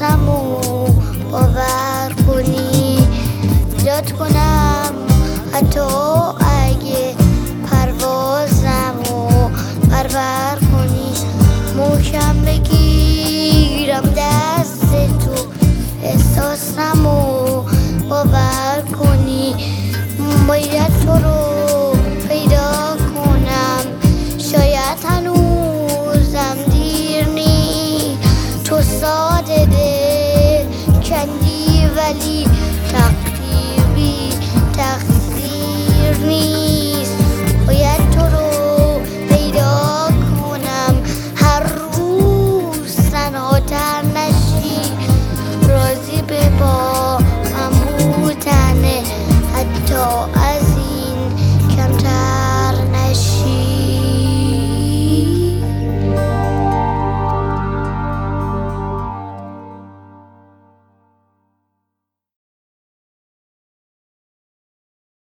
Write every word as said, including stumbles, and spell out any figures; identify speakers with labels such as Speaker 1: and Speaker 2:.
Speaker 1: احساسمو باور کنی، یاد کنم حتی اگه پروازمو بربر کنی، محکم بگیرم دست تو احساسمو باور کنی. باید تو رو پیدا کنم، شاید هنوزم دیر نی، تو ساده دل کندی ولی تقدیری تقدیر نیست. باید تو رو پیدا کنم، هر روز تنهاتر نشی، راضی به با من بودنه حتی